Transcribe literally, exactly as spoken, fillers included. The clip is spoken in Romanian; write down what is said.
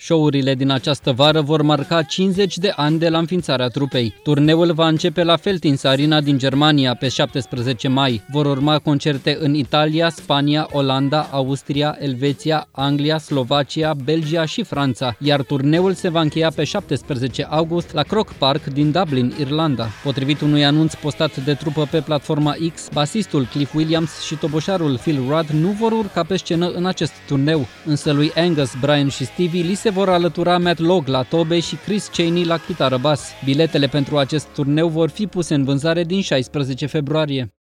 Show-urile din această vară vor marca cincizeci de ani de la înființarea trupei. Turneul va începe la Veltins Arena din Germania pe șaptesprezece mai. Vor urma concerte în Italia, Spania, Olanda, Austria, Elveția, Anglia, Slovacia, Belgia și Franța, iar turneul se va încheia pe șaptesprezece august la Croke Park din Dublin, Irlanda. Potrivit unui anunț postat de trupă pe platforma X, basistul Cliff Williams și toboșarul Phil Rudd nu vor urca pe scenă în acest turneu, însă lui Angus, Brian și Stevie li se vor alătura Matt Logue la tobe și Chris Chaney la chitară bas. Biletele pentru acest turneu vor fi puse în vânzare din șaisprezece februarie.